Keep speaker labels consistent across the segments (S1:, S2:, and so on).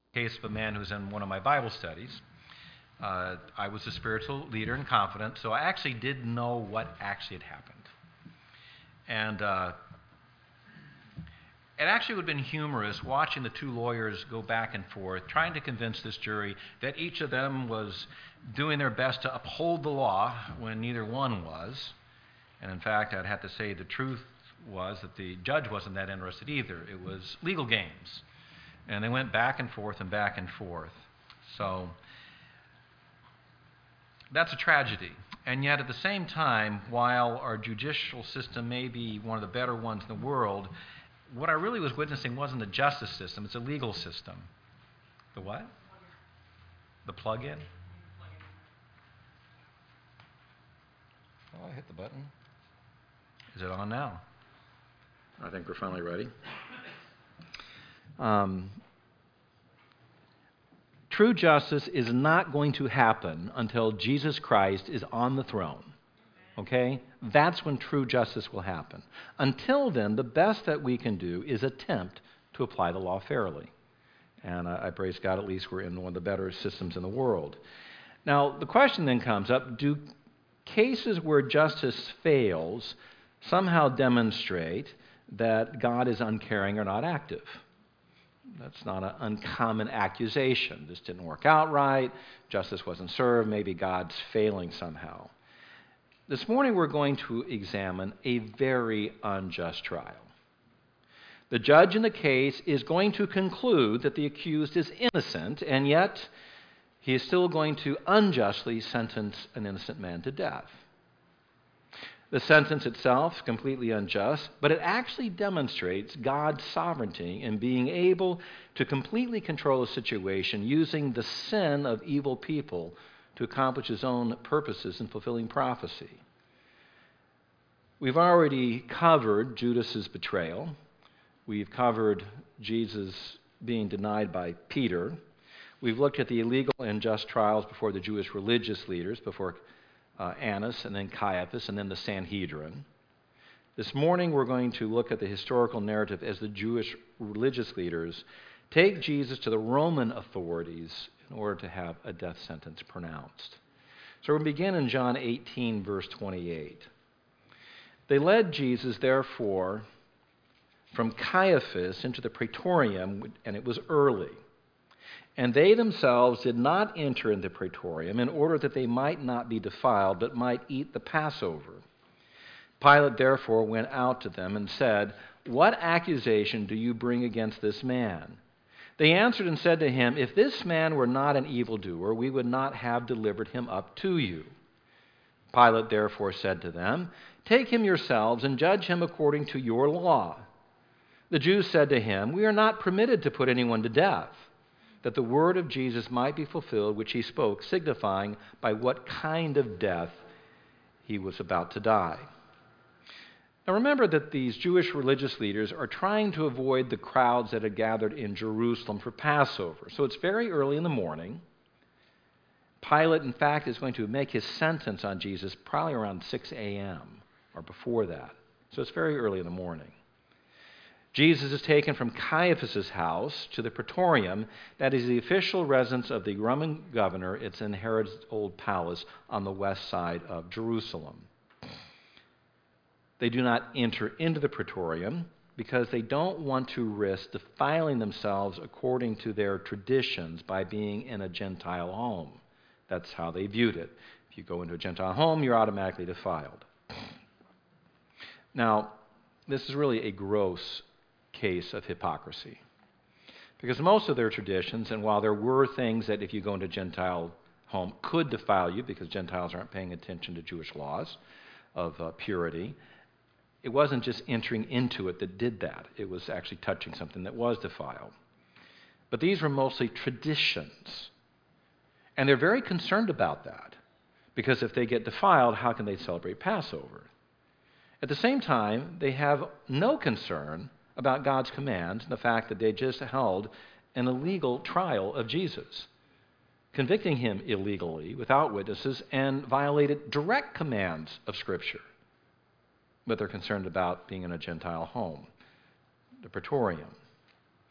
S1: Case of a man who's in one of my Bible studies. I was a spiritual leader and confidant, so I actually did know what actually had happened. And it actually would have been humorous watching the two lawyers go back and forth, trying to convince this jury that each of them was doing their best to uphold the law when neither one was. And in fact, I'd have to say the truth was that the judge wasn't that interested either. It was legal games. And they went back and forth and back and forth. So that's a tragedy. And yet at the same time, while our judicial system may be one of the better ones in the world, what I really was witnessing wasn't the justice system, it's a legal system. The what? The plug-in? Oh, I hit the button. Is it on now? I think we're finally ready. True justice is not going to happen until Jesus Christ is on the throne. Okay? That's when true justice will happen. Until then, the best that we can do is attempt to apply the law fairly. And I praise God, at least we're in one of the better systems in the world. Now, the question then comes up, do cases where justice fails somehow demonstrate that God is uncaring or not active? That's not an uncommon accusation. This didn't work out right, justice wasn't served, maybe God's failing somehow. This morning we're going to examine a very unjust trial. The judge in the case is going to conclude that the accused is innocent, and yet he is still going to unjustly sentence an innocent man to death. The sentence itself is completely unjust, but it actually demonstrates God's sovereignty in being able to completely control a situation using the sin of evil people to accomplish his own purposes in fulfilling prophecy. We've already covered Judas's betrayal. We've covered Jesus being denied by Peter. We've looked at the illegal and unjust trials before the Jewish religious leaders, before Annas and then Caiaphas and then the Sanhedrin. This morning we're going to look at the historical narrative as the Jewish religious leaders take Jesus to the Roman authorities in order to have a death sentence pronounced. So we'll begin in John 18, verse 28. They led Jesus, therefore, from Caiaphas into the praetorium, and it was early. And they themselves did not enter into the praetorium in order that they might not be defiled, but might eat the Passover. Pilate therefore went out to them and said, "What accusation do you bring against this man?" They answered and said to him, "If this man were not an evildoer, we would not have delivered him up to you." Pilate therefore said to them, "Take him yourselves and judge him according to your law." The Jews said to him, "We are not permitted to put anyone to death," that the word of Jesus might be fulfilled, which he spoke, signifying by what kind of death he was about to die. Now remember that these Jewish religious leaders are trying to avoid the crowds that had gathered in Jerusalem for Passover. So it's very early in the morning. Pilate, in fact, is going to make his sentence on Jesus probably around 6 a.m. or before that. So it's very early in the morning. Jesus is taken from Caiaphas' house to the praetorium, that is the official residence of the Roman governor. It's in Herod's old palace on the west side of Jerusalem. They do not enter into the praetorium because they don't want to risk defiling themselves according to their traditions by being in a Gentile home. That's how they viewed it. If you go into a Gentile home, you're automatically defiled. Now, this is really a gross case of hypocrisy. Because most of their traditions, and while there were things that if you go into a Gentile home could defile you because Gentiles aren't paying attention to Jewish laws of purity, it wasn't just entering into it that did that. It was actually touching something that was defiled. But these were mostly traditions. And they're very concerned about that. Because if they get defiled, how can they celebrate Passover? At the same time, they have no concern about God's commands and the fact that they just held an illegal trial of Jesus, convicting him illegally without witnesses and violated direct commands of Scripture. But they're concerned about being in a Gentile home, the praetorium.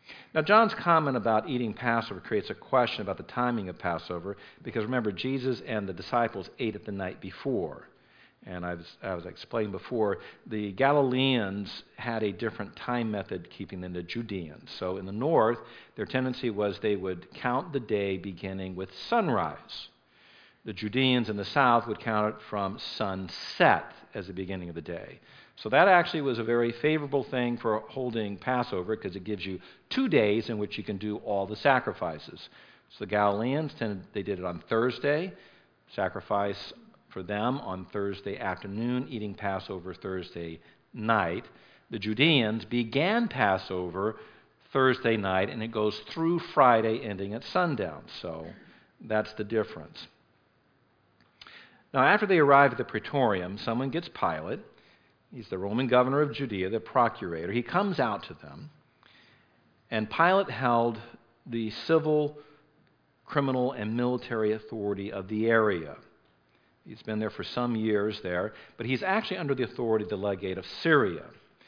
S1: Now, John's comment about eating Passover creates a question about the timing of Passover, because remember, Jesus and the disciples ate it the night before. And as I explained before, the Galileans had a different time method keeping than the Judeans. So in the north, their tendency was they would count the day beginning with sunrise. The Judeans in the south would count it from sunset as the beginning of the day. So that actually was a very favorable thing for holding Passover, because it gives you 2 days in which you can do all the sacrifices. So the Galileans, they did it on Thursday, sacrifice for them on Thursday afternoon, eating Passover Thursday night. The Judeans began Passover Thursday night, and it goes through Friday, ending at sundown. So that's the difference. Now, after they arrive at the Praetorium, someone gets Pilate. He's the Roman governor of Judea, the procurator. He comes out to them, and Pilate held the civil, criminal, and military authority of the area. He's been there for some years there, but he's actually under the authority of the legate of Syria.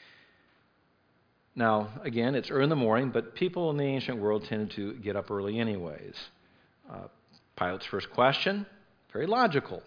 S1: Now, again, it's early in the morning, but people in the ancient world tended to get up early anyways. Pilate's first question, very logical.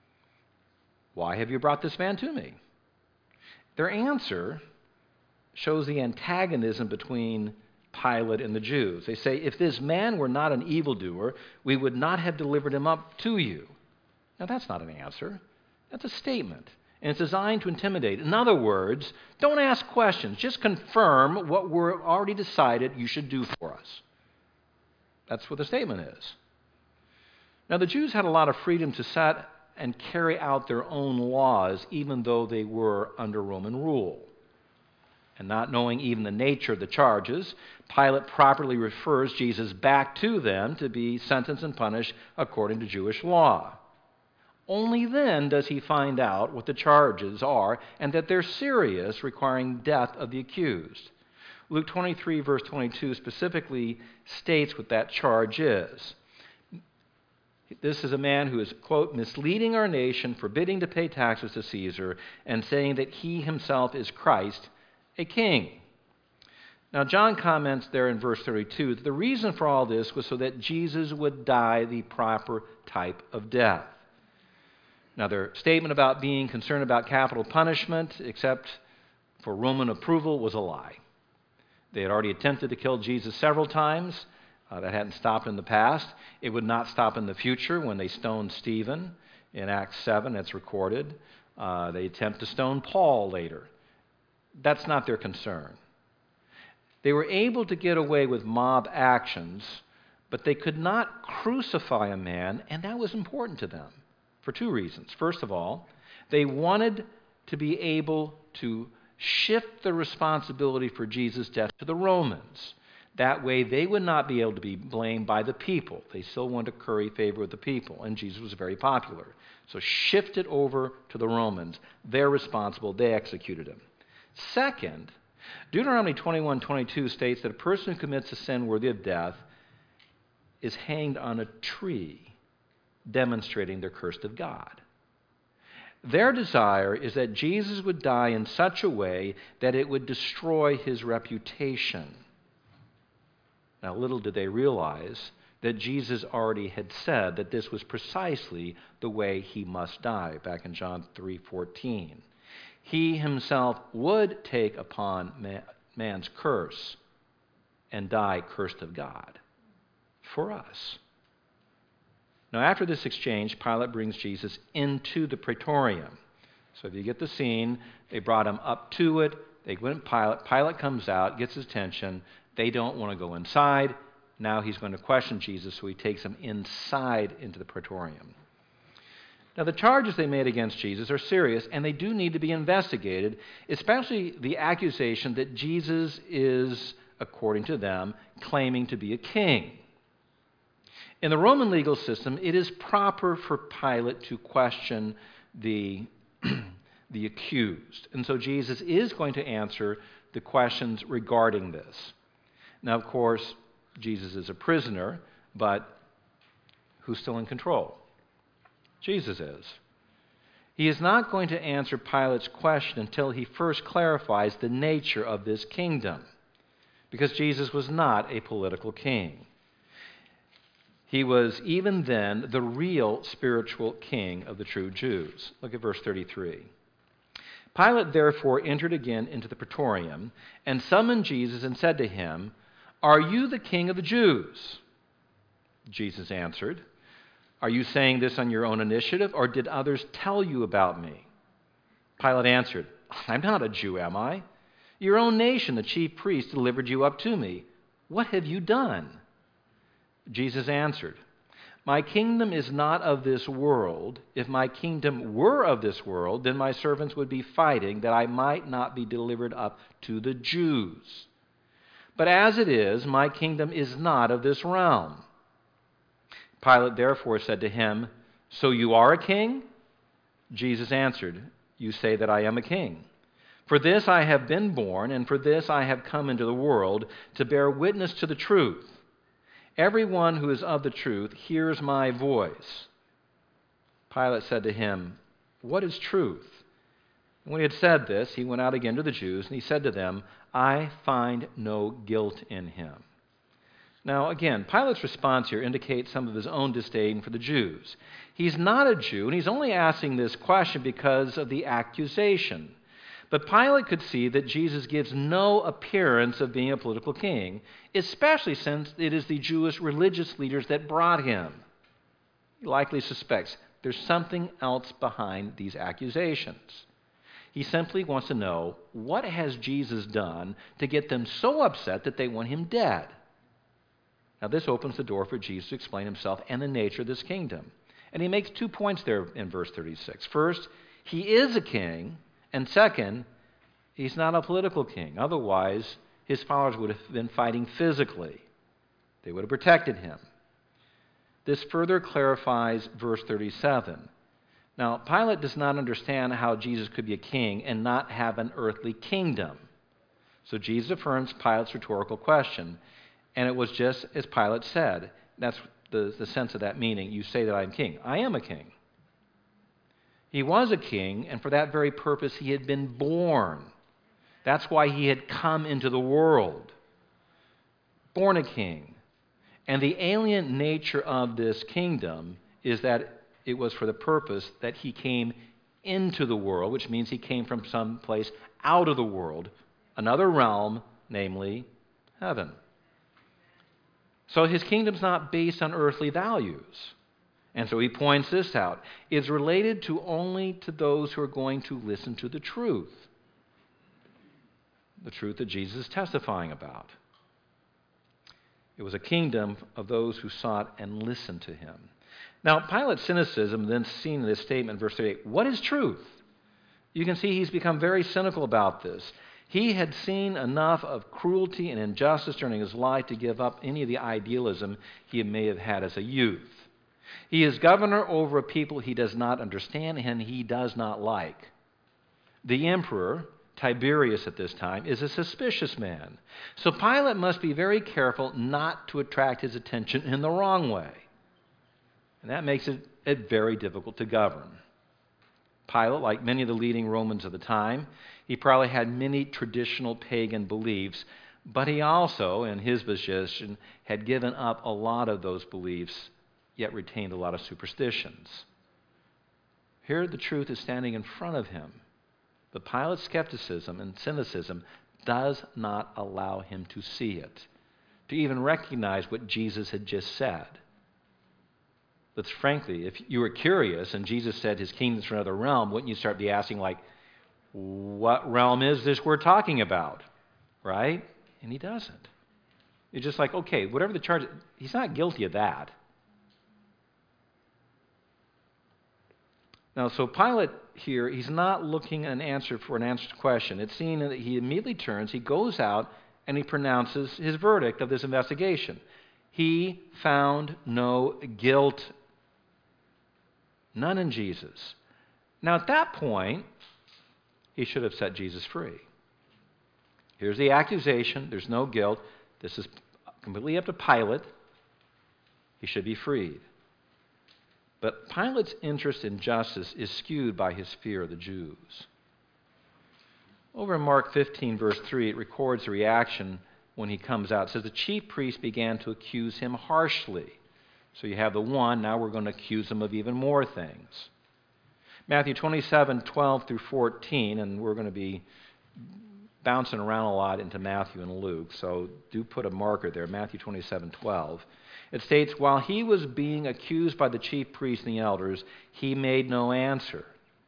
S1: Why have you brought this man to me? Their answer shows the antagonism between Pilate and the Jews. They say, if this man were not an evildoer, we would not have delivered him up to you. Now, that's not an answer. That's a statement, and it's designed to intimidate. In other words, don't ask questions. Just confirm what we're already decided you should do for us. That's what the statement is. Now, the Jews had a lot of freedom to set and carry out their own laws, even though they were under Roman rule. And not knowing even the nature of the charges, Pilate properly refers Jesus back to them to be sentenced and punished according to Jewish law. Only then does he find out what the charges are and that they're serious, requiring death of the accused. Luke 23, verse 22 specifically states what that charge is. This is a man who is, quote, misleading our nation, forbidding to pay taxes to Caesar, and saying that he himself is Christ, a king. Now, John comments there in verse 32 that the reason for all this was so that Jesus would die the proper type of death. Now, their statement about being concerned about capital punishment, except for Roman approval, was a lie. They had already attempted to kill Jesus several times. That hadn't stopped in the past. It would not stop in the future when they stoned Stephen in Acts 7. That's recorded. They attempt to stone Paul later. That's not their concern. They were able to get away with mob actions, but they could not crucify a man, and that was important to them for 2 reasons. First of all, they wanted to be able to shift the responsibility for Jesus' death to the Romans. That way, they would not be able to be blamed by the people. They still wanted to curry favor with the people, and Jesus was very popular. So shift it over to the Romans. They're responsible. They executed him. Second, Deuteronomy 21:22 states that a person who commits a sin worthy of death is hanged on a tree, demonstrating they're cursed of God. Their desire is that Jesus would die in such a way that it would destroy his reputation. Now, little did they realize that Jesus already had said that this was precisely the way he must die, back in John 3:14. He himself would take upon man's curse and die cursed of God for us. Now, after this exchange, Pilate brings Jesus into the Praetorium. So if you get the scene, they brought him up to it. They went to Pilate. Pilate comes out, gets his attention. They don't want to go inside. Now he's going to question Jesus, so he takes him inside into the Praetorium. Now, the charges they made against Jesus are serious, and they do need to be investigated, especially the accusation that Jesus is, according to them, claiming to be a king. In the Roman legal system, it is proper for Pilate to question the accused. And so Jesus is going to answer the questions regarding this. Now, of course, Jesus is a prisoner, but who's still in control? Jesus is. He is not going to answer Pilate's question until he first clarifies the nature of this kingdom. because Jesus was not a political king. He was even then the real spiritual king of the true Jews. Look at verse 33. Pilate therefore entered again into the praetorium and summoned Jesus and said to him, "Are you the king of the Jews?" Jesus answered, "Are you saying this on your own initiative, or did others tell you about me?" Pilate answered, "I'm not a Jew, am I? Your own nation, the chief priests, delivered you up to me. What have you done?" Jesus answered, "My kingdom is not of this world. If my kingdom were of this world, then my servants would be fighting that I might not be delivered up to the Jews. But as it is, my kingdom is not of this realm." Pilate therefore said to him, "So you are a king?" Jesus answered, "You say that I am a king. For this I have been born, and for this I have come into the world, to bear witness to the truth. Everyone who is of the truth hears my voice." Pilate said to him, "What is truth?" And when he had said this, he went out again to the Jews, and he said to them, "I find no guilt in him." Now, again, Pilate's response here indicates some of his own disdain for the Jews. He's not a Jew, and he's only asking this question because of the accusation. But Pilate could see that Jesus gives no appearance of being a political king, especially since it is the Jewish religious leaders that brought him. He likely suspects there's something else behind these accusations. He simply wants to know, what has Jesus done to get them so upset that they want him dead? Now, this opens the door for Jesus to explain himself and the nature of this kingdom. And he makes 2 points there in verse 36. First, he is a king. And second, he's not a political king. Otherwise, his followers would have been fighting physically. They would have protected him. This further clarifies verse 37. Now, Pilate does not understand how Jesus could be a king and not have an earthly kingdom. So Jesus affirms Pilate's rhetorical question. And it was just as Pilate said. That's the sense of that meaning. You say that I'm king. I am a king. He was a king, and for that very purpose he had been born. That's why he had come into the world. Born a king. And the alien nature of this kingdom is that it was for the purpose that he came into the world, which means he came from some place out of the world, another realm, namely heaven. So his kingdom's not based on earthly values. And so he points this out. It's related to only to those who are going to listen to the truth that Jesus is testifying about. It was a kingdom of those who sought and listened to him. Now, Pilate's cynicism then seen in this statement, verse 38, what is truth? You can see he's become very cynical about this. He had seen enough of cruelty and injustice during his life to give up any of the idealism he may have had as a youth. He is governor over a people he does not understand and he does not like. The emperor, Tiberius at this time, is a suspicious man. So Pilate must be very careful not to attract his attention in the wrong way. And that makes it very difficult to govern. Pilate, like many of the leading Romans of the time, he probably had many traditional pagan beliefs, but he also, in his position, had given up a lot of those beliefs, yet retained a lot of superstitions. Here the truth is standing in front of him. But Pilate's skepticism and cynicism does not allow him to see it, to even recognize what Jesus had just said. But frankly, if you were curious and Jesus said his kingdom's for another realm, wouldn't you start be asking, like, what realm is this we're talking about? Right? And he doesn't. It's just like, okay, whatever the charge, he's not guilty of that. Now, so Pilate here, he's not looking an answer for an answered question. It's seen that he immediately turns, he goes out, and he pronounces his verdict of this investigation. He found no guilt. None in Jesus. Now, at that point, he should have set Jesus free. Here's the accusation. There's no guilt. This is completely up to Pilate. He should be freed. But Pilate's interest in justice is skewed by his fear of the Jews. Over in Mark 15, verse 3, it records the reaction when he comes out. It says the chief priests began to accuse him harshly. So you have the one, now we're going to accuse him of even more things. Matthew 27:12 through 14, and we're going to be bouncing around a lot into Matthew and Luke, so do put a marker there, Matthew 27:12. It states, while he was being accused by the chief priests and the elders, he made no answer.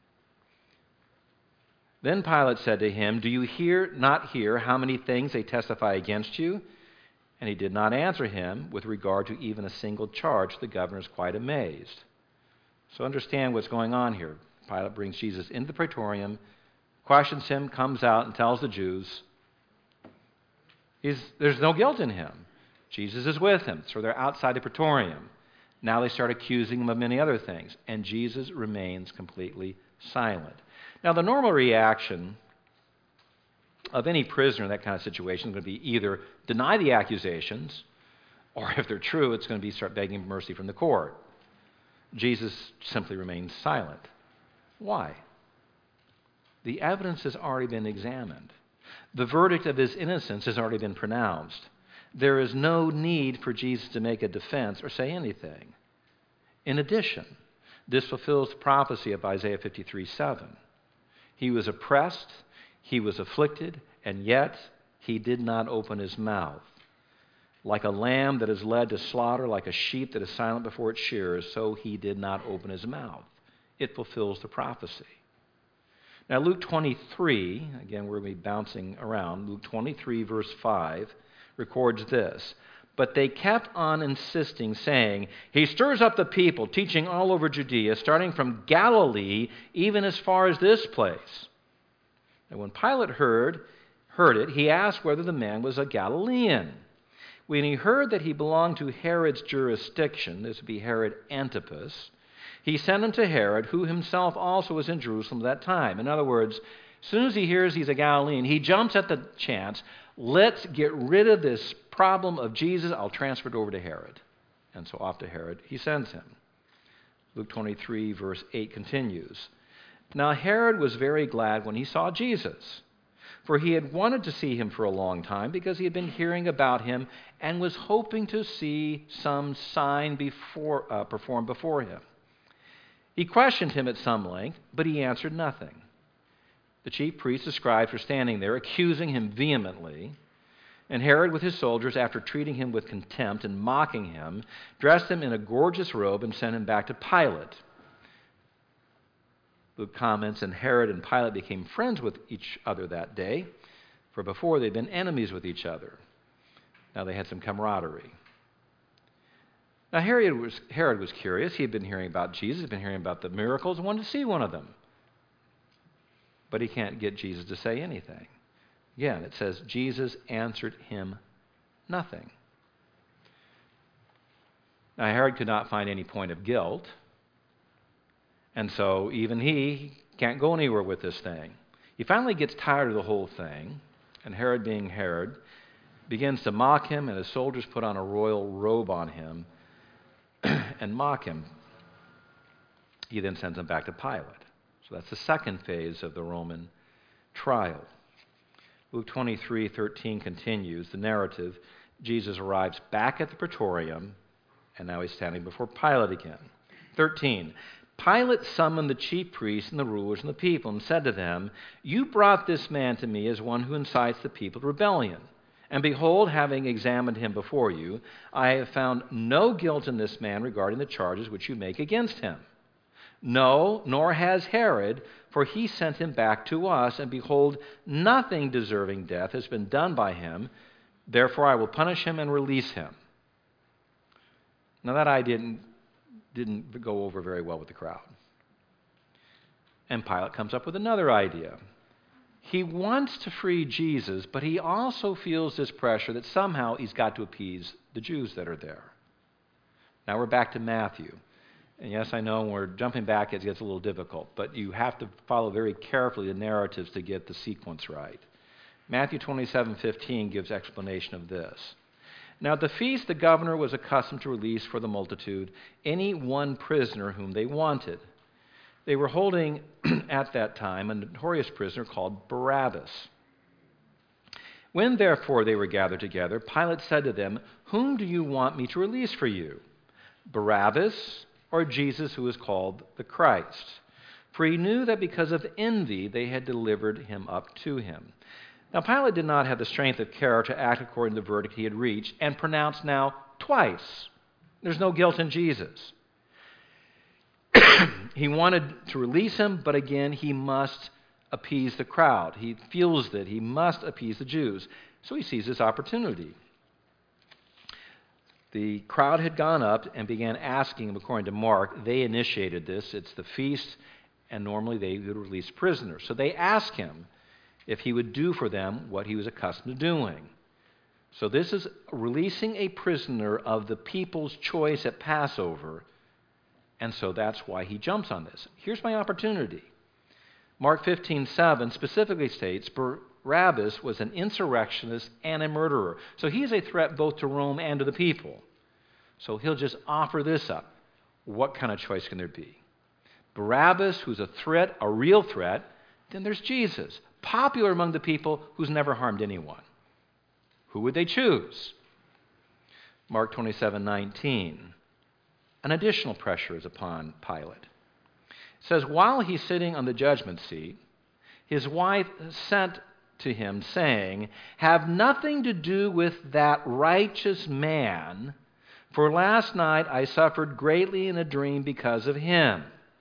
S1: Then Pilate said to him, do you not hear how many things they testify against you? And he did not answer him with regard to even a single charge. The governor is quite amazed. So understand what's going on here. Pilate brings Jesus into the praetorium, questions him, comes out and tells the Jews there's no guilt in him. Jesus is with him. So they're outside the praetorium. Now they start accusing him of many other things. And Jesus remains completely silent. Now the normal reaction of any prisoner in that kind of situation is going to be either deny the accusations, or if they're true, it's going to be start begging mercy from the court. Jesus simply remains silent. Why? The evidence has already been examined. The verdict of his innocence has already been pronounced. There is no need for Jesus to make a defense or say anything. In addition, this fulfills the prophecy of Isaiah 53:7. He was oppressed, he was afflicted, and yet he did not open his mouth. Like a lamb that is led to slaughter, like a sheep that is silent before its shearers, so he did not open his mouth. It fulfills the prophecy. Now, Luke 23, again, we're going to be bouncing around. Luke 23, verse 5, records this. But they kept on insisting, saying, he stirs up the people, teaching all over Judea, starting from Galilee, even as far as this place. And when Pilate heard it, he asked whether the man was a Galilean. When he heard that he belonged to Herod's jurisdiction, this would be Herod Antipas, he sent him to Herod, who himself also was in Jerusalem at that time. In other words, as soon as he hears he's a Galilean, he jumps at the chance, let's get rid of this problem of Jesus, I'll transfer it over to Herod. And so off to Herod he sends him. Luke 23, verse 8 continues. Now Herod was very glad when he saw Jesus, for he had wanted to see him for a long time because he had been hearing about him and was hoping to see some sign performed before him. He questioned him at some length, but he answered nothing. The chief priests and scribes were standing there, accusing him vehemently. And Herod, with his soldiers, after treating him with contempt and mocking him, dressed him in a gorgeous robe and sent him back to Pilate. Luke comments, and Herod and Pilate became friends with each other that day, for before they'd been enemies with each other. Now they had some camaraderie. Now Herod was curious. He had been hearing about Jesus, had been hearing about the miracles, and wanted to see one of them. But he can't get Jesus to say anything. Again, it says, Jesus answered him nothing. Now, Herod could not find any point of guilt, and so even he can't go anywhere with this thing. He finally gets tired of the whole thing, and Herod, being Herod, begins to mock him, and his soldiers put on a royal robe on him and mock him. He then sends him back to Pilate. So that's the second phase of the Roman trial. Luke 23:13 continues the narrative. Jesus arrives back at the praetorium, and now he's standing before Pilate again. 13. Pilate summoned the chief priests and the rulers and the people and said to them, you brought this man to me as one who incites the people to rebellion. And behold, having examined him before you, I have found no guilt in this man regarding the charges which you make against him. No, nor has Herod, for he sent him back to us, and behold, nothing deserving death has been done by him. Therefore I will punish him and release him. Now that idea didn't go over very well with the crowd. And Pilate comes up with another idea. He wants to free Jesus, but he also feels this pressure that somehow he's got to appease the Jews that are there. Now we're back to Matthew. And yes, I know when we're jumping back, it gets a little difficult, but you have to follow very carefully the narratives to get the sequence right. Matthew 27:15 gives explanation of this. Now at the feast, the governor was accustomed to release for the multitude any one prisoner whom they wanted. They were holding at that time a notorious prisoner called Barabbas. When therefore they were gathered together, Pilate said to them, "Whom do you want me to release for you, Barabbas or Jesus who is called the Christ?" For he knew that because of envy they had delivered him up to him. Now Pilate did not have the strength of character to act according to the verdict he had reached and pronounced now twice. There's no guilt in Jesus. He wanted to release him, but again, he must appease the crowd. He feels that he must appease the Jews. So he sees this opportunity. The crowd had gone up and began asking him, according to Mark. They initiated this. It's the feast, and normally they would release prisoners. So they asked him if he would do for them what he was accustomed to doing. So this is releasing a prisoner of the people's choice at Passover, and so that's why he jumps on this. Here's my opportunity. Mark 15:7 specifically states Barabbas was an insurrectionist and a murderer. So he is a threat both to Rome and to the people. So he'll just offer this up. What kind of choice can there be? Barabbas, who's a threat, a real threat. Then there's Jesus, popular among the people who's never harmed anyone. Who would they choose? Mark 27:19. An additional pressure is upon Pilate. It says, while he's sitting on the judgment seat, his wife sent to him, saying, "Have nothing to do with that righteous man, for last night I suffered greatly in a dream because of him."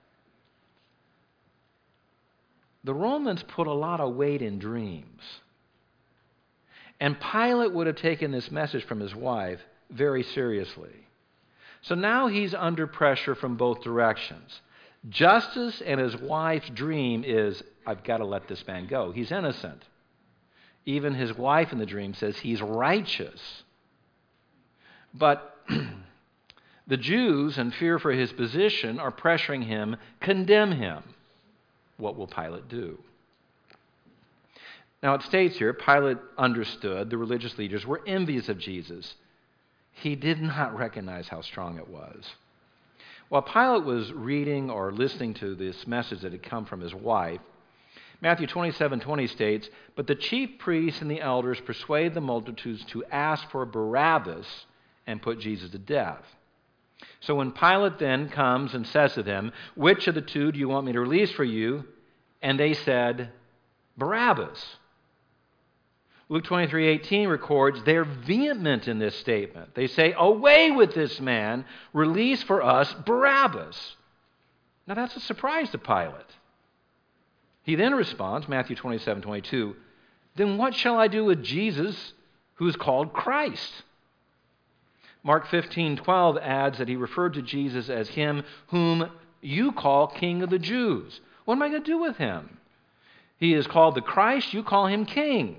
S1: The Romans put a lot of weight in dreams. And Pilate would have taken this message from his wife very seriously. So now he's under pressure from both directions. Justice and his wife's dream is, I've got to let this man go. He's innocent. Even his wife in the dream says he's righteous. But the Jews, in fear for his position, are pressuring him, condemn him. What will Pilate do? Now it states here, Pilate understood the religious leaders were envious of Jesus. He did not recognize how strong it was. While Pilate was reading or listening to this message that had come from his wife, Matthew 27:20 states, "But the chief priests and the elders persuaded the multitudes to ask for Barabbas and put Jesus to death." So when Pilate then comes and says to them, "Which of the two do you want me to release for you?" And they said, "Barabbas." Luke 23:18 records they're vehement in this statement. They say, "Away with this man, release for us Barabbas." Now that's a surprise to Pilate. He then responds, Matthew 27:22, "Then what shall I do with Jesus who is called Christ?" Mark 15:12 adds that he referred to Jesus as him whom you call King of the Jews. What am I going to do with him? He is called the Christ, you call him King.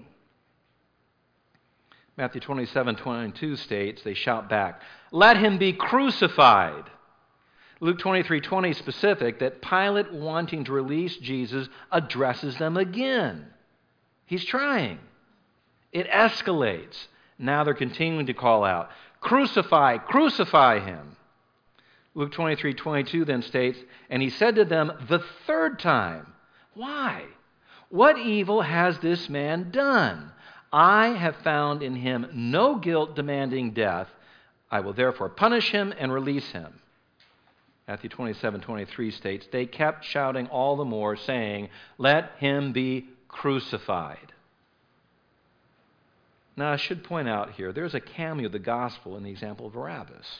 S1: Matthew 27:22 states, they shout back, "Let him be crucified." Luke 23:20 is specific that Pilate, wanting to release Jesus, addresses them again. He's trying. It escalates. Now they're continuing to call out, "Crucify, crucify him." Luke 23:22 then states, "And he said to them the third time, 'Why? What evil has this man done? I have found in him no guilt demanding death. I will therefore punish him and release him.'" Matthew 27:23 states, "They kept shouting all the more, saying, 'Let him be crucified.'" Now, I should point out here, there's a cameo of the gospel in the example of Barabbas.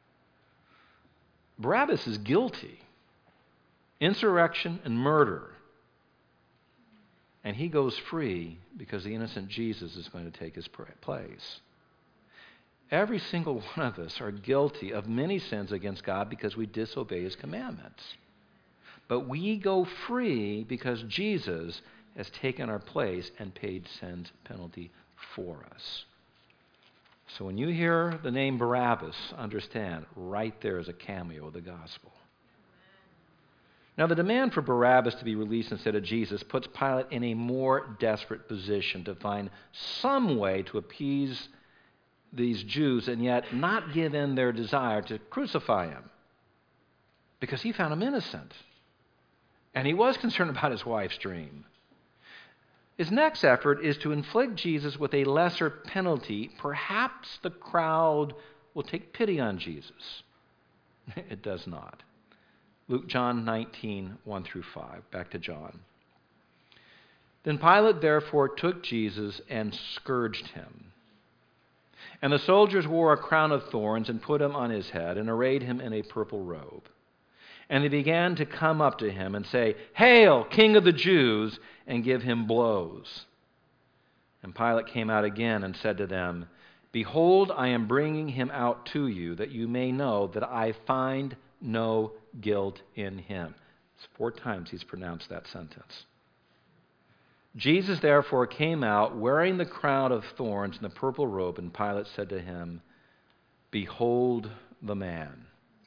S1: Barabbas is guilty. Insurrection and murder. And he goes free because the innocent Jesus is going to take his place. Every single one of us are guilty of many sins against God because we disobey his commandments. But we go free because Jesus has taken our place and paid sin's penalty for us. So when you hear the name Barabbas, understand, right there is a cameo of the gospel. Now, the demand for Barabbas to be released instead of Jesus puts Pilate in a more desperate position to find some way to appease these Jews and yet not give in their desire to crucify him, because he found him innocent. And he was concerned about his wife's dream. His next effort is to inflict Jesus with a lesser penalty. Perhaps the crowd will take pity on Jesus. It does not. John 19, 1 through 5. Back to John. Then Pilate therefore took Jesus and scourged him. And the soldiers wore a crown of thorns and put him on his head and arrayed him in a purple robe. And they began to come up to him and say, "Hail, King of the Jews!" and give him blows. And Pilate came out again and said to them, "Behold, I am bringing him out to you, that you may know that I find no guilt in him." It's 4 times he's pronounced that sentence. Jesus therefore came out wearing the crown of thorns and the purple robe, and Pilate said to him, "Behold the man."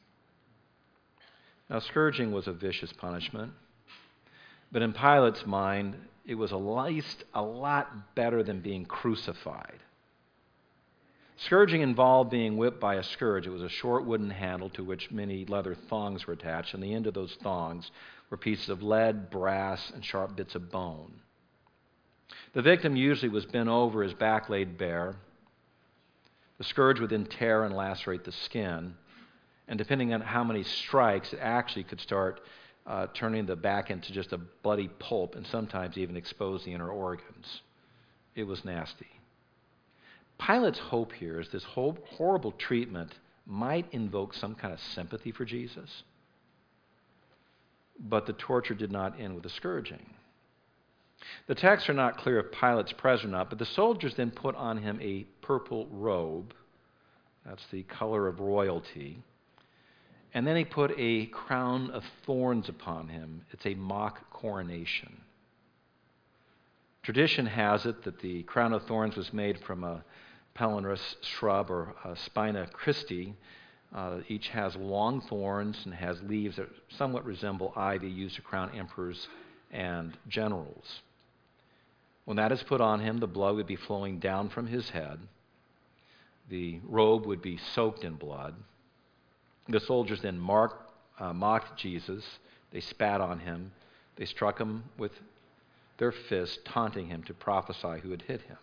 S1: Now, scourging was a vicious punishment, but in Pilate's mind, it was at least a lot better than being crucified. Scourging involved being whipped by a scourge. It was a short wooden handle to which many leather thongs were attached, and the end of those thongs were pieces of lead, brass, and sharp bits of bone. The victim usually was bent over, his back laid bare. The scourge would then tear and lacerate the skin, and depending on how many strikes, it actually could start turning the back into just a bloody pulp and sometimes even expose the inner organs. It was nasty. Pilate's hope here is this horrible treatment might invoke some kind of sympathy for Jesus, but the torture did not end with the scourging. The texts are not clear if Pilate's present or not, but the soldiers then put on him a purple robe. That's the color of royalty. And then he put a crown of thorns upon him. It's a mock coronation. Tradition has it that the crown of thorns was made from a Palinurus shrub or a Spina Christi. Each has long thorns and has leaves that somewhat resemble ivy used to crown emperors and generals. When that is put on him, the blood would be flowing down from his head. The robe would be soaked in blood. The soldiers then mocked Jesus. They spat on him. They struck him with their fists, taunting him to prophesy who had hit him.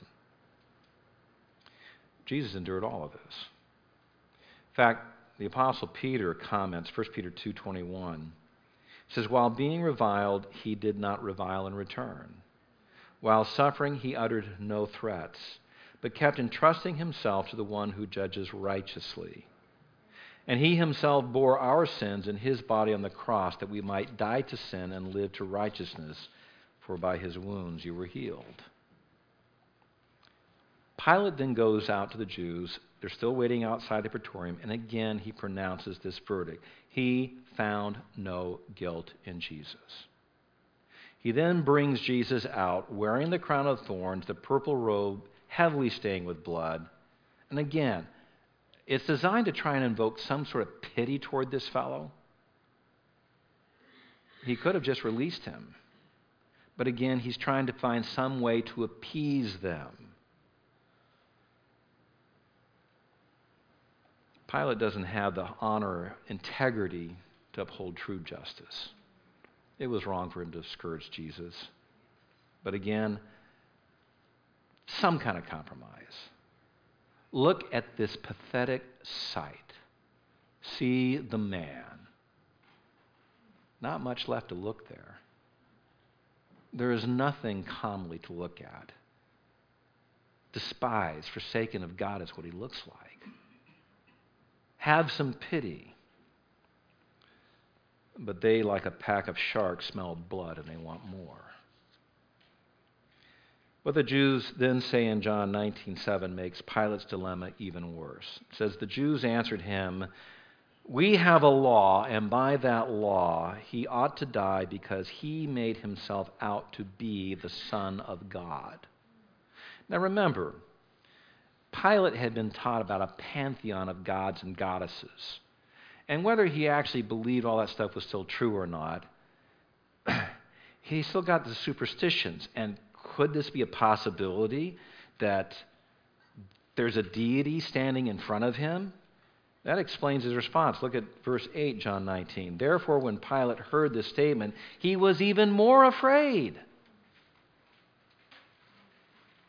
S1: Jesus endured all of this. In fact, the Apostle Peter comments, 1 Peter 2:21, says, "While being reviled, he did not revile in return. While suffering, he uttered no threats, but kept entrusting himself to the one who judges righteously. And he himself bore our sins in his body on the cross, that we might die to sin and live to righteousness, for by his wounds you were healed." Pilate then goes out to the Jews. They're still waiting outside the praetorium, and again he pronounces this verdict. He found no guilt in Jesus. He then brings Jesus out wearing the crown of thorns, the purple robe, heavily stained with blood. And again, it's designed to try and invoke some sort of pity toward this fellow. He could have just released him. But again, he's trying to find some way to appease them. Pilate doesn't have the honor or integrity to uphold true justice. It was wrong for him to scourge Jesus. But again, some kind of compromise. Look at this pathetic sight. See the man. Not much left to look there. There is nothing comely to look at. Despised, forsaken of God is what he looks like. Have some pity. But they, like a pack of sharks, smelled blood and they want more. What the Jews then say in John 19:7 makes Pilate's dilemma even worse. It says, "The Jews answered him, 'We have a law, and by that law he ought to die because he made himself out to be the Son of God.'" Now remember, Pilate had been taught about a pantheon of gods and goddesses. And whether he actually believed all that stuff was still true or not, he still got the superstitions. And could this be a possibility that there's a deity standing in front of him? That explains his response. Look at verse 8, John 19. "Therefore, when Pilate heard this statement, he was even more afraid.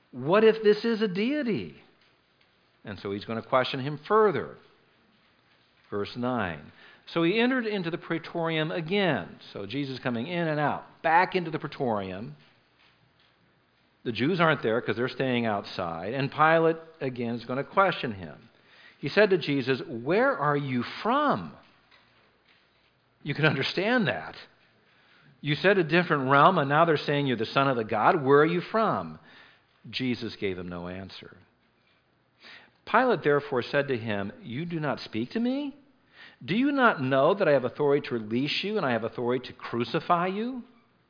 S1: What if this is a deity? And so he's going to question him further. Verse 9. So he entered into the praetorium again. So Jesus coming in and out, back into the praetorium. The Jews aren't there because they're staying outside. And Pilate, again, is going to question him. He said to Jesus, "Where are you from?" You can understand that. You said a different realm, and now they're saying you're the Son of the God. Where are you from? Jesus gave him no answer. Pilate therefore said to him, "You do not speak to me? Do you not know that I have authority to release you and I have authority to crucify you?"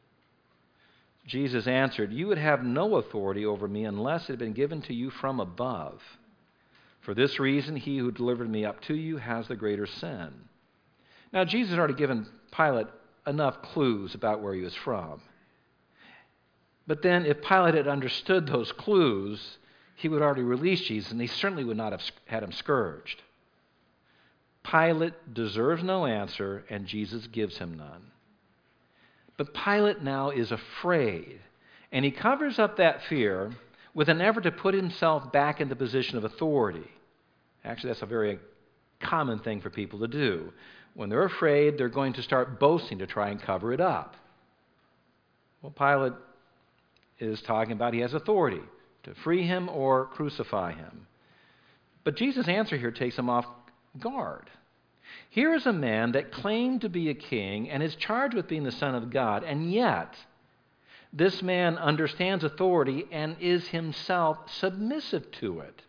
S1: Jesus answered, "You would have no authority over me unless it had been given to you from above. For this reason, he who delivered me up to you has the greater sin." Now, Jesus had already given Pilate enough clues about where he was from. But then, if Pilate had understood those clues, he would already release Jesus, and he certainly would not have had him scourged. Pilate deserves no answer, and Jesus gives him none. But Pilate now is afraid, and he covers up that fear with an effort to put himself back in the position of authority. Actually, that's a very common thing for people to do. When they're afraid, they're going to start boasting to try and cover it up. Well, Pilate is talking about he has authority to free him or crucify him. But Jesus' answer here takes him off guard. Here is a man that claimed to be a king and is charged with being the Son of God, and yet this man understands authority and is himself submissive to it.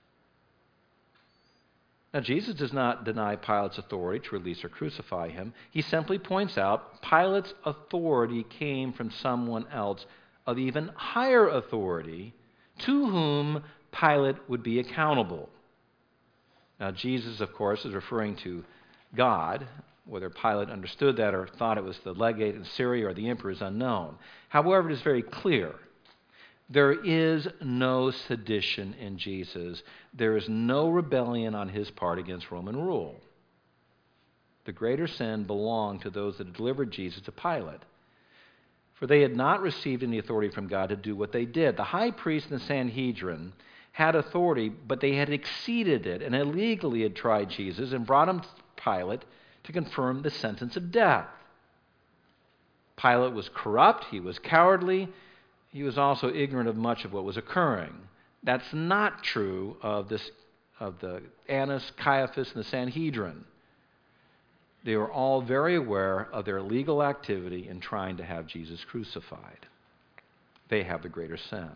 S1: Now, Jesus does not deny Pilate's authority to release or crucify him. He simply points out Pilate's authority came from someone else of even higher authority to whom Pilate would be accountable. Now, Jesus, of course, is referring to God. Whether Pilate understood that or thought it was the legate in Syria or the emperor is unknown. However, it is very clear. There is no sedition in Jesus. There is no rebellion on his part against Roman rule. The greater sin belonged to those that delivered Jesus to Pilate. For they had not received any authority from God to do what they did. The high priest and the Sanhedrin had authority, but they had exceeded it and illegally had tried Jesus and brought him to Pilate to confirm the sentence of death. Pilate was corrupt, he was cowardly, he was also ignorant of much of what was occurring. That's not true of the Annas, Caiaphas, and the Sanhedrin. They were all very aware of their legal activity in trying to have Jesus crucified. They have the greater sin.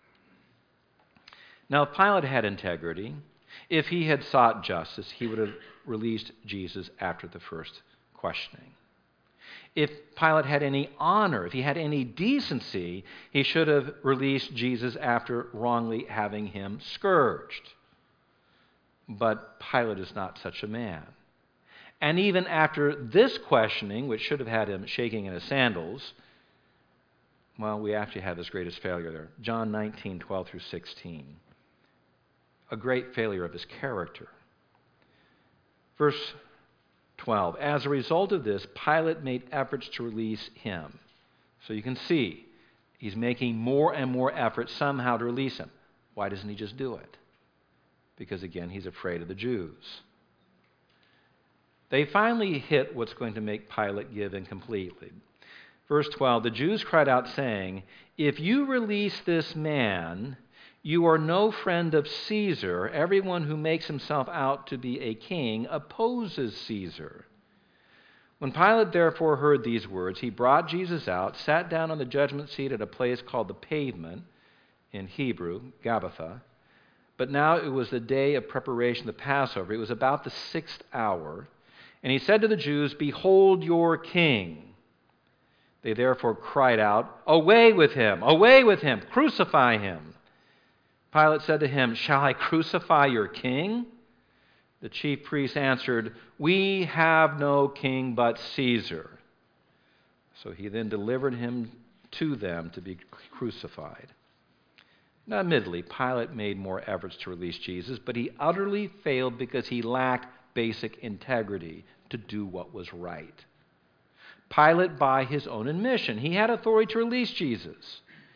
S1: Now, if Pilate had integrity, if he had sought justice, he would have released Jesus after the first questioning. If Pilate had any honor, if he had any decency, he should have released Jesus after wrongly having him scourged. But Pilate is not such a man. And even after this questioning, which should have had him shaking in his sandals, well, we actually have his greatest failure there. John 19:12 through 16. A great failure of his character. Verse 12. As a result of this, Pilate made efforts to release him. So you can see he's making more and more efforts somehow to release him. Why doesn't he just do it? Because again, he's afraid of the Jews. They finally hit what's going to make Pilate give in completely. Verse 12, the Jews cried out saying, "If you release this man, you are no friend of Caesar. Everyone who makes himself out to be a king opposes Caesar." When Pilate therefore heard these words, he brought Jesus out, sat down on the judgment seat at a place called the Pavement, in Hebrew, Gabbatha. But now it was the day of preparation, the Passover. It was about the 6th hour. And he said to the Jews, "Behold your king." They therefore cried out, away with him, crucify him." Pilate said to him, "Shall I crucify your king?" The chief priests answered, "We have no king but Caesar." So he then delivered him to them to be crucified. Now, admittedly, Pilate made more efforts to release Jesus, but he utterly failed because he lacked basic integrity to do what was right. Pilate, by his own admission, he had authority to release Jesus.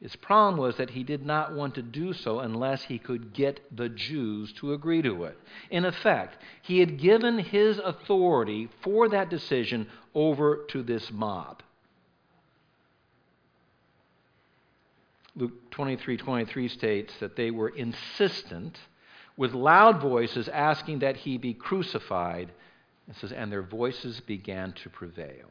S1: His problem was that he did not want to do so unless he could get the Jews to agree to it. In effect, he had given his authority for that decision over to this mob. Luke 23:23 states that they were insistent, with loud voices asking that he be crucified. It says, and their voices began to prevail.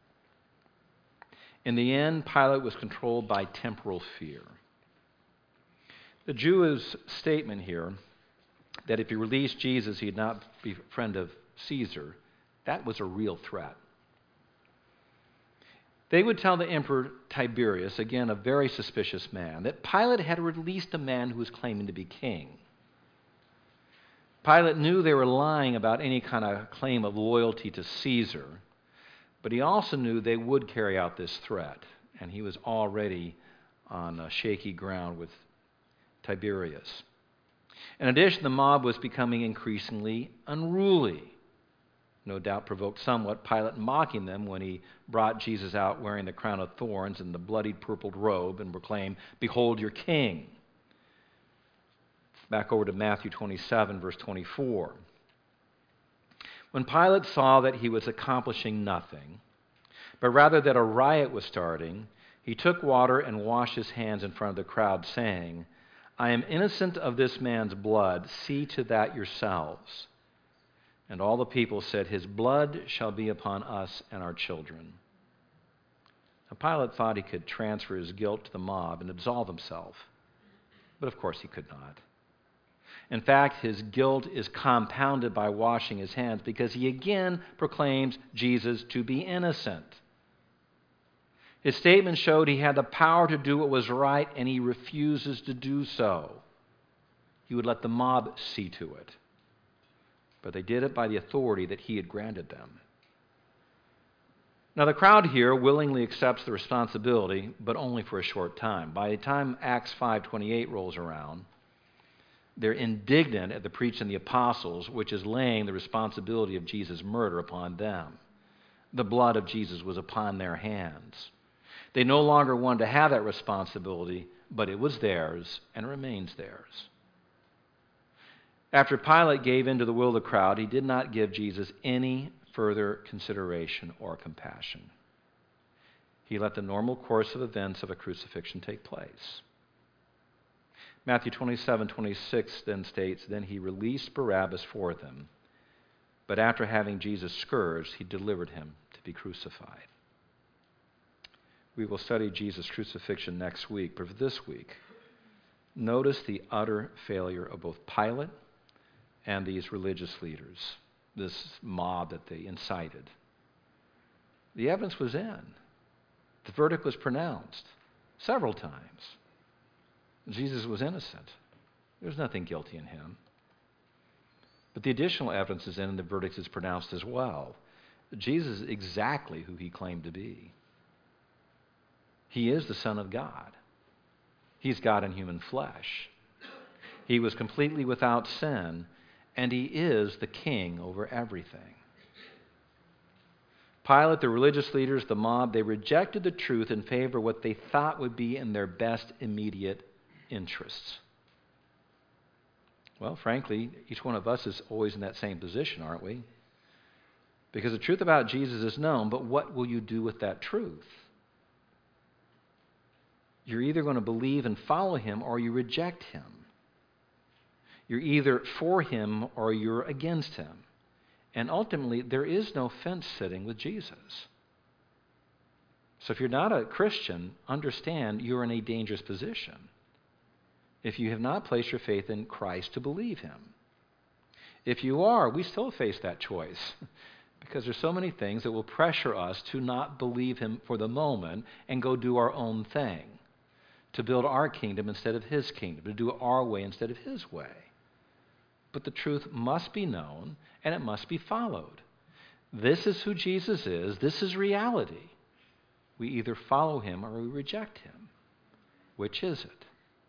S1: In the end, Pilate was controlled by temporal fear. The Jewish statement here that if he released Jesus, he'd not be a friend of Caesar, that was a real threat. They would tell the Emperor Tiberius, again a very suspicious man, that Pilate had released a man who was claiming to be king. Pilate knew they were lying about any kind of claim of loyalty to Caesar, but he also knew they would carry out this threat, and he was already on shaky ground with Tiberius. In addition, the mob was becoming increasingly unruly, no doubt provoked somewhat, Pilate mocking them when he brought Jesus out wearing the crown of thorns and the bloodied purpled robe and proclaimed, "Behold your king." Back over to Matthew 27, verse 24. When Pilate saw that he was accomplishing nothing, but rather that a riot was starting, he took water and washed his hands in front of the crowd, saying, "I am innocent of this man's blood. See to that yourselves." And all the people said, "His blood shall be upon us and our children." Now, Pilate thought he could transfer his guilt to the mob and absolve himself, but of course he could not. In fact, his guilt is compounded by washing his hands because he again proclaims Jesus to be innocent. His statement showed he had the power to do what was right, and he refuses to do so. He would let the mob see to it. But they did it by the authority that he had granted them. Now, the crowd here willingly accepts the responsibility, but only for a short time. By the time Acts 5:28 rolls around, they're indignant at the preaching of the apostles, which is laying the responsibility of Jesus' murder upon them. The blood of Jesus was upon their hands. They no longer wanted to have that responsibility, but it was theirs and remains theirs. After Pilate gave in to the will of the crowd, he did not give Jesus any further consideration or compassion. He let the normal course of events of a crucifixion take place. Matthew 27:26 then states, "Then he released Barabbas for them, but after having Jesus scourged, he delivered him to be crucified." We will study Jesus' crucifixion next week, but for this week, notice the utter failure of both Pilate and these religious leaders, this mob that they incited. The evidence was in. The verdict was pronounced several times. Jesus was innocent. There was nothing guilty in him. But the additional evidence is in, and the verdict is pronounced as well. Jesus is exactly who he claimed to be. He is the Son of God. He's God in human flesh. He was completely without sin, and he is the king over everything. Pilate, the religious leaders, the mob, they rejected the truth in favor of what they thought would be in their best immediate interests. Well, frankly, each one of us is always in that same position, aren't we? Because the truth about Jesus is known, but what will you do with that truth? You're either going to believe and follow him or you reject him. You're either for him or you're against him. And ultimately, there is no fence sitting with Jesus. So if you're not a Christian, understand you're in a dangerous position if you have not placed your faith in Christ to believe him. If you are, we still face that choice because there's so many things that will pressure us to not believe him for the moment and go do our own thing, to build our kingdom instead of his kingdom, to do it our way instead of his way. But the truth must be known and it must be followed. This is who Jesus is. This is reality. We either follow him or we reject him. Which is it?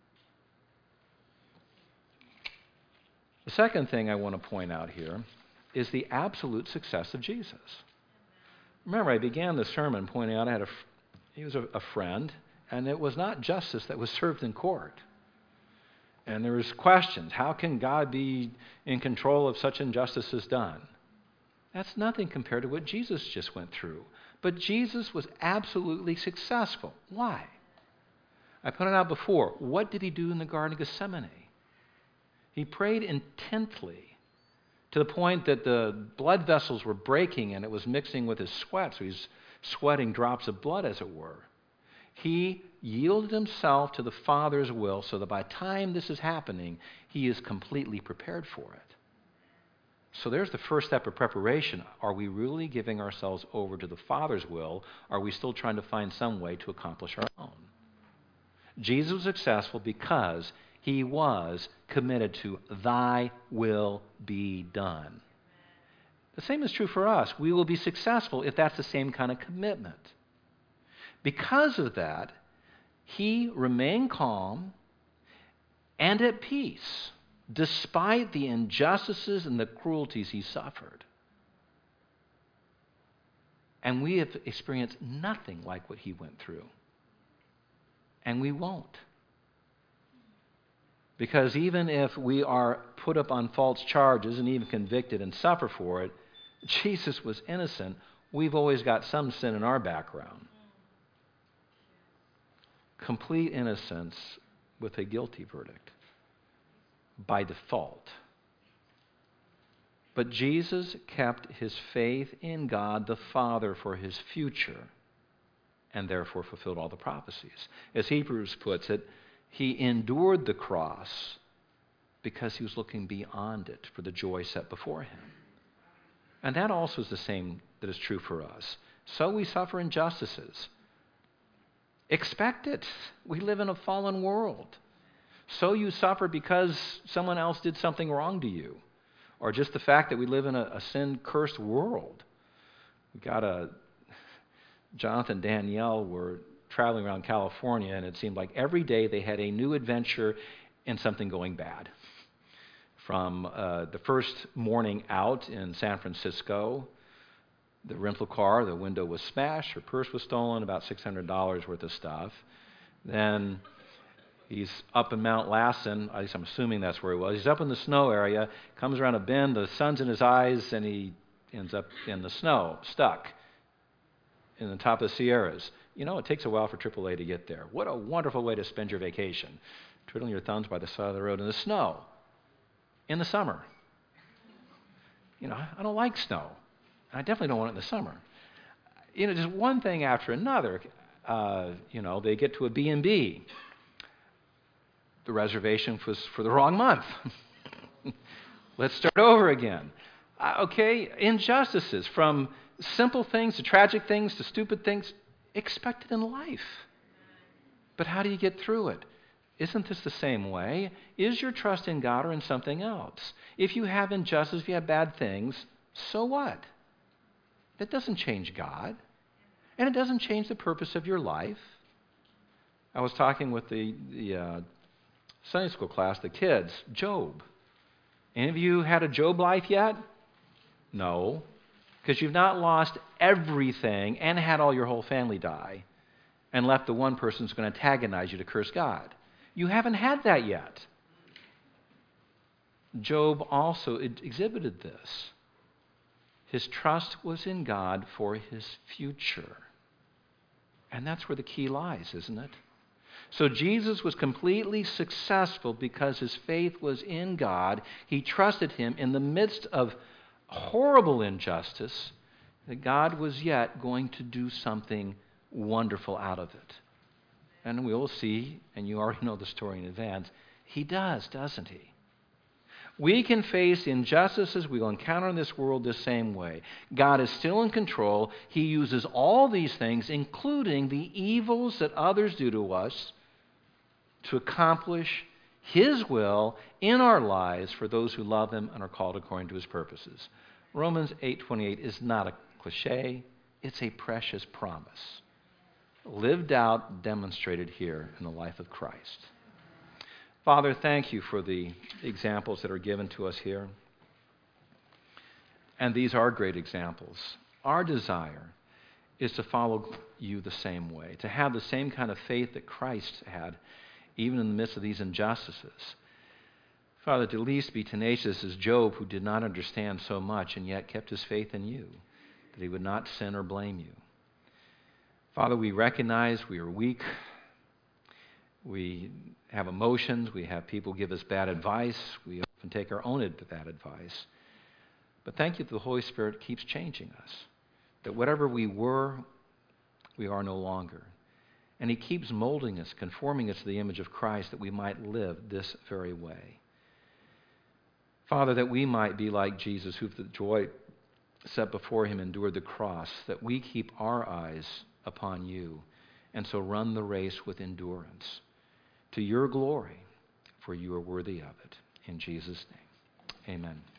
S1: The second thing I want to point out here is the absolute success of Jesus. Remember, I began the sermon pointing out he was a friend, And it was not justice that was served in court. And there was questions. How can God be in control of such injustices done? That's nothing compared to what Jesus just went through. But Jesus was absolutely successful. Why? I pointed out before, what did he do in the Garden of Gethsemane? He prayed intently to the point that the blood vessels were breaking and it was mixing with his sweat, so he's sweating drops of blood, as it were. He yielded himself to the Father's will so that by the time this is happening, he is completely prepared for it. So there's the first step of preparation. Are we really giving ourselves over to the Father's will? Are we still trying to find some way to accomplish our own? Jesus was successful because he was committed to thy will be done. The same is true for us. We will be successful if that's the same kind of commitment. Because of that, he remained calm and at peace, despite the injustices and the cruelties he suffered. And we have experienced nothing like what he went through. And we won't. Because even if we are put up on false charges and even convicted and suffer for it, Jesus was innocent. We've always got some sin in our background. Complete innocence with a guilty verdict by default. But Jesus kept his faith in God the Father for his future and therefore fulfilled all the prophecies. As Hebrews puts it, he endured the cross because he was looking beyond it for the joy set before him. And that also is the same that is true for us. So we suffer injustices. Expect it. We live in a fallen world. So you suffer because someone else did something wrong to you, or just the fact that we live in a sin-cursed world. Jonathan and Danielle were traveling around California, and it seemed like every day they had a new adventure in something going bad. From the first morning out in San Francisco, the rental car, the window was smashed, her purse was stolen, about $600 worth of stuff. Then he's up in Mount Lassen, at least I'm assuming that's where he was. He's up in the snow area, comes around a bend, the sun's in his eyes, and he ends up in the snow, stuck in the top of the Sierras. You know, it takes a while for AAA to get there. What a wonderful way to spend your vacation, twiddling your thumbs by the side of the road in the snow in the summer. You know, I don't like snow. I definitely don't want it in the summer. You know, just one thing after another. They get to a B&B. The reservation was for the wrong month. Let's start over again. Injustices, from simple things to tragic things to stupid things, expected in life. But how do you get through it? Isn't this the same way? Is your trust in God or in something else? If you have injustice, if you have bad things, so what? That doesn't change God. And it doesn't change the purpose of your life. I was talking with the Sunday school class, the kids, Job. Any of you had a Job life yet? No. Because you've not lost everything and had all your whole family die and left the one person who's going to antagonize you to curse God. You haven't had that yet. Job also exhibited this. His trust was in God for his future. And that's where the key lies, isn't it? So Jesus was completely successful because his faith was in God. He trusted him in the midst of horrible injustice, that God was yet going to do something wonderful out of it. And we will see, and you already know the story in advance, he does, doesn't he? We can face injustices we will encounter in this world the same way. God is still in control. He uses all these things, including the evils that others do to us, to accomplish his will in our lives for those who love him and are called according to his purposes. Romans 8:28 is not a cliche. It's a precious promise, lived out, demonstrated here in the life of Christ. Father, thank you for the examples that are given to us here. And these are great examples. Our desire is to follow you the same way, to have the same kind of faith that Christ had, even in the midst of these injustices. Father, to at least be tenacious as Job, who did not understand so much and yet kept his faith in you, that he would not sin or blame you. Father, we recognize we are weak. We have emotions. We have people give us bad advice. We often take our own bad advice. But thank you that the Holy Spirit keeps changing us, that whatever we were, we are no longer. And he keeps molding us, conforming us to the image of Christ, that we might live this very way. Father, that we might be like Jesus, who for the joy set before him endured the cross, that we keep our eyes upon you, and so run the race with endurance to your glory, for you are worthy of it. In Jesus' name, amen.